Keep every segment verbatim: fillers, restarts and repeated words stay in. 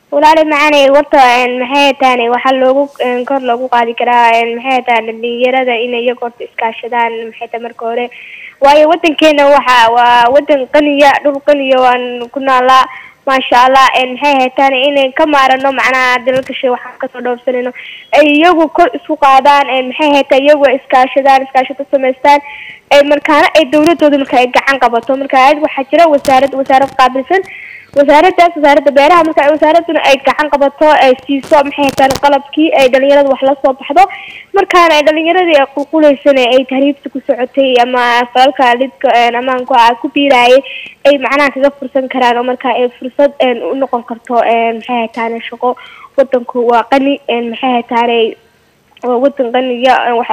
walaal macaan warta maxay tahay waxa loogu kor loogu qaadi karaa maxay tahay dhalinyarada inay iyaga iskaashadaan maxay tahay marka hore waayo wadankeena waxa waa wadan qaniya dhul qaniya waan ku naalaa ma sha Allah in maxay tahay inay ka maarano macnaha dalka shay waxa ka soo dhowrsanayno ay iyagu kor isku qaadaan maxay tahay iyagu iskaashadaan iskaashada sameystaan ay markaana ay dawladooda marka ay gacan qabato marka ay waxa jira wasaarad wasaarad qaabilsan wasaaraddaas wasaaradda beeraha marka ay wasaaraduna ay gacan qabato ay siiso maxay tahay qalabkii ay dhalinyarada wax la soo baxdo markaana ay dhalinyarada ay qulqulaysan ay tahriibta ku socotay ama falka lidka amaanku ku biiray ay macnaha kaga fursan karaan marka ay fursad u noqon karto maxay tahay shaqo wadanku waa qani maxay tahay wadan qaniya wax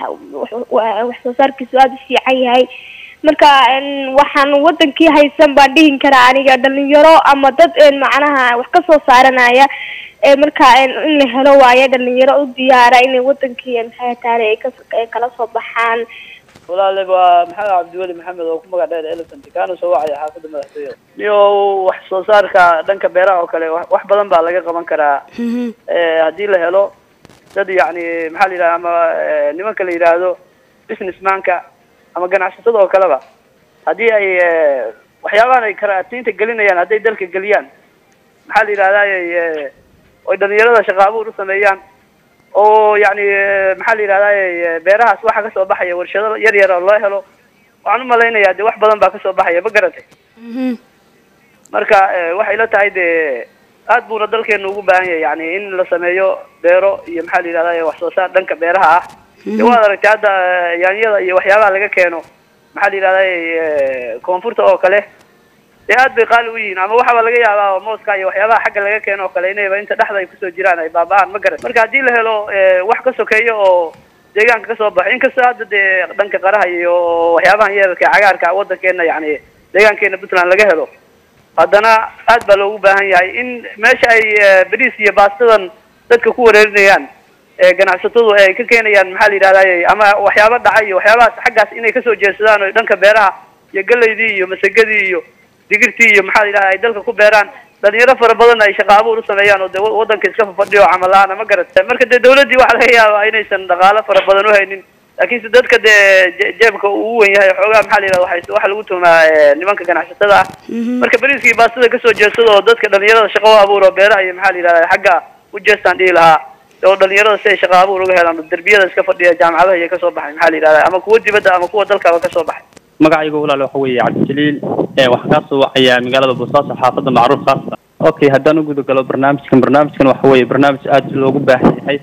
wax soo saarkiisu aad u fiican yahay marka waxaan wadankii haysan baa dhihin kara aniga dhalinyaro ama dad macnaha wax ka soo saaranaya ee marka in la helo waaye dhalinyaro u diyaara inay wadankii maxay tahay ay kala soo baxaan walaal waa maxamed cabdiwali maxamed oo ku magac dheer elephant kaana soo wacay xaafadda madaxtooyada iyo wax soo saarka dhanka beeraha oo kale wax badan baa laga qaban karaa ee hadii la helo dad yani maxaa la yiraahdaa ama nimanka la yiraahdo businessmanka ama ganacsatada oo kaleba hadii ay waxyaabahan ay karaatiinta gelinayaan haday dalka geliyaan maxaa la yiraahdaa oo dhalinyarada shaqo abuur u sameeyaan oo yani maxaa la yiraahdaa beerahaas waxa ka soo baxaya warshado yar yar oo loo helo waxaan u maleynayaa de wax badan baa ka soo baxaya ma garatay marka waxay la tahay de aad buuna dalkeenu ugu baahan yahay yani in la sameeyo beero iyo maxaa la yiraahdaa wax soo saar dhanka beeraha ah waa aragtay hadda yaanyada iyo waxyaabaha laga keeno maxaa la yiraahdaa koonfurta oo kale ee aad bay qaali u yihiin ama waxa laga yaabaa mooska iyo waxyaabaha xagga laga keeno oo kale inayba inta dhaxda ay ku soo jiraan ay baabaan ma garan marka hadii la helo wax ka sokeeyo oo deegaanka ka soo baxay inkastoo hadda de dhanka qaraha iyo waxyaabahan yeerka cagaarka wadankeena yani deegaankeena Puntland laga helo haddana aad baa loogu baahan yahay in meesha ay bariis iyo baastadan dadka ku wareerinayaan ee ganacsatadu ay ka keenayaan maxaa la yiraahdaa ama waxyaabo dhacay iyo waxyaabahaas xaggaas inay ka soo jeesadaan oo dhanka beeraha iyo galeydii iyo masagadii iyo digirtii iyo maxaa la yiraahdaa ay dalka ku beeraan dhalinyaro fara badan ay shaqo abuur u sameeyaan oo wadanka iska fadhiyo camal la'aan ma garatay marka de dawladii waxa laga yaabaa inaysan dhaqaale fara badan u haynin laakiin dadka de jeebka uu weyn yahay xoogaa maxaa la yiraahdaa waxa waxa lagu tumaa nimanka ganacsatada ah marka bariiskii baastada ka soo jeesado oo dadka dhalinyarada shaqo abuur oo beeraha iyo maxaa la yiraahdaa xagga u jeestaan dhii lahaa oo dhalinyarada si shaqo abuur uga helaan darbiyada iska fadhiya jaamacadaha iyo ka soo baxay maxaa la yiraahdaa ama kuwa dibadda ama kuwa dalka ka soo baxay magacaygu walaal waxa weeye Cabdijaliil ee wax ka soo wacaya magaalada Boosaaso xaafadda macruuf qaas okay haddaan u gudo galo barnaamijkan barnaamijkan waxa weeye barnaamij aad loogu baahan yahay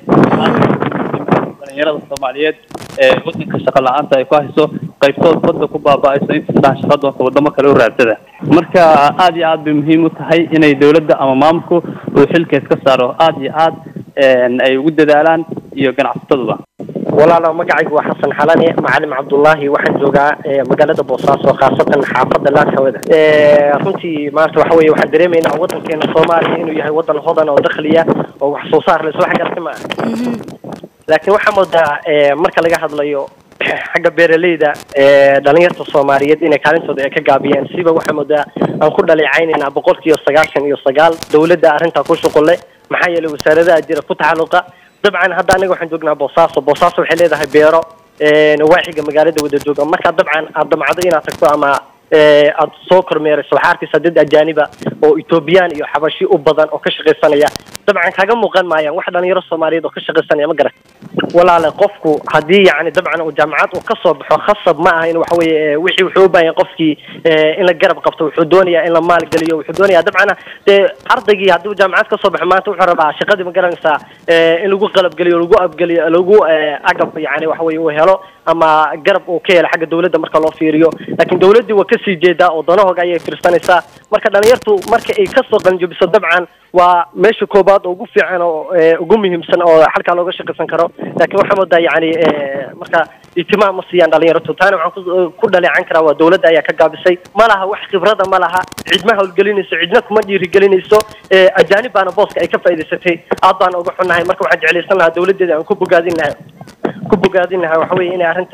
dhalinyarada Soomaaliyeed ee wadanka shaqo la'aanta ay ku hayso qaybtood badda ku baaba'ayso inta shaqada wadamo kale u raadsada marka aad iyo aad bay muhiim u tahay inay dawladda ama maamulku uu xilkeed ka saaro aad iyo aad ay ugu dadaalaan iyo ganacsatada walaalo magacaygu waa xasan xalani macallim cabdullaahi waxaan joogaa magaalada Boosaaso khaasatan xaafadda Laasawada ee runtii maanta waxa weeye waxaan dareemaynaa wadankeena Soomaaliya inuu yahay wadan hodan oo dakhliya oo wax soo saar leh soo xagartay ma laakiin waxa moodaa marka laga hadlayo xagga beeraleyda ee dhalinyarada Soomaaliyeed inay kaalintooda ay ka gaabiyeen siba waxa moodaa aan ku dhaleecaynayna boqolkiiba sagaashan iyo sagaal dawladda arrinta ku shaqo leh maxaa yeelay wasaaradaha jira ku taxalluqa dabcan hadda aniga waxaan joognaa Boosaaso Boosaaso waxay leedahay beero ee nawaaxiga magaalada wada jooga marka dabcan aad damacdo inaad tagto ama ee aad soo kormeerayso waxa arkaysaa dad ajaaniba oo Ethiopian iyo Xabashi u badan oo ka shaqeysanaya dabcan kaga muuqan maayaan wax dhalinyaro Soomaaliyeed oo ka shaqeysanaya ma garan walaal qofku hadii yani dabcan uu jaamacad uu ka soo baxo khasab ma aha in wax weeye wixii wuxuu u baahan qofkii in la garab qabto wuxuu doonayaa in la maal galiyo wuxuu doonayaa dabcan ee ardaygii hadii jaamacad ka soo baxo maanta wuxuu rabaa shaqadii ma garanaysaa in lagu qalab galiyo lagu abgaliyo lagu agab yani wax weeye uu helo ama garab uu ka helo xagga dawladda marka loo fiiriyo laakiin dawladdu waa ka sii jeedaa oo danahooga ayay fiirsanaysaa marka dhalinyartu marka ay ka soo qanjibiso dabcan waa meesha koobaad ugu fiican oo ugu muhiimsan oo halka looga shaqeysan karo laakiin waxa moodaa yani marka ihtimaam ma siiyaan dhalinyartu taana waxaan ku dhaleecan karaa waa dawladda ayaa ka gaabisay ma laha wax khibrada ma laha cidma hawlgelinayso cidna kuma dhiirigelinayso ajaanib baana booska ay ka faa'iideysatay aad baan uga xunnahay marka waxaan jeclaysan lahaa dawladdeeda aan ku bogaadin lahaa ku bogaadin lahaa waxa weeye inay arrinta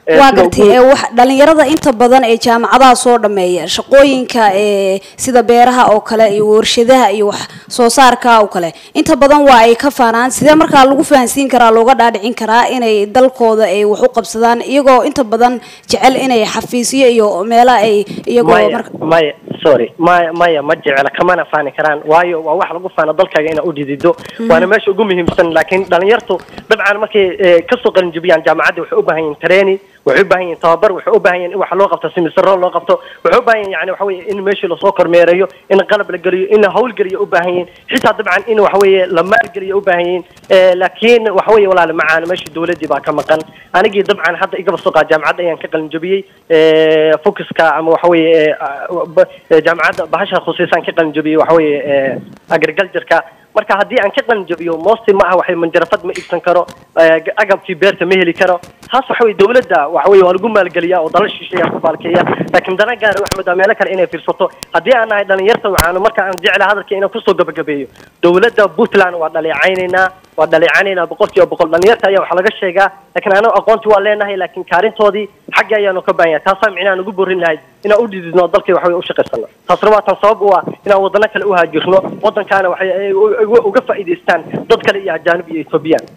waa gartay wax dhalinyarada inta badan ee jaamacadaha soo dhameeya shaqooyinka ee sida beeraha oo kale iyo warshadaha iyo wax soo saarka oo kale inta badan waa ay ka faanaan sidee markaa lagu fahansiin karaa looga dhaadhicin karaa inay dalkooda ay wax u qabsadaan iyagoo inta badan jecel inay xafiisyo iyo meelo ay iyagoo marka maya sorry maya maya ma jecel kamana faani karaan waayo waa wax lagu faano dalkaaga ina u didido waana meesha ugu muhiimsan laakiin dhalinyartu dabcan markay ka soo qalin jabiyaan jaamacadda waxay u baahan yihiin training waxay u baahan yihiin tababar waxay u baahan yihiin in wax loo qabto simisaro loo qabto waxay u baahan yihiin yani waxa weeye in meeshii lasoo kormeerayo in qalab la geliyo in hawl geliyo u baahan yihiin xitaa dabcan in waxa weeye la maalgeliyo u baahan yihiin laakiin waxa weeye walaal macaan meeshii dawladii baa ka maqan anigii dabcan hadda igaba soo qaad jaamacadda ayaan ka qalin jabiyey focuska ama waxa weeye jaamacadda bahasha khusuusan ka qalin jabiyey waxa weeye agriculture-ka marka haddii aan ka qalin jabiyo moosti ma aha waxay manjarafad ma iibsan karo agabkii beerta ma heli karo taas waxa weeye dawladda waxa weeye waa lagu maalgeliyaa oo dalal shisheeya ku baalkeeya laakiin dana gaar ah waxmada meelo kale inay fiirsato haddii aan nahay dhalinyarta waxaanu marka aan jecel hadalka inaan kusoo gabagabeeyo dawladda Puntland waa dhaleecaynayna waa dhaleecaynayna boqolkiiba boqol dhalinyarta ayaa waxa laga sheegaa laakiin anagu aqoonti waa leenahay laakiin kaarintoodii xagga ayaanu ka baahanyahay taasaan micnaan ugu borin lahayd inaan u dhididno dalkii waxa weeye u shaqaysano taasna waa tan sabab u ah inaan wadana kale u haajirno wadankaana waxay uga faa'iideystaan dad kale iyo ajaanib iyo Ethiopian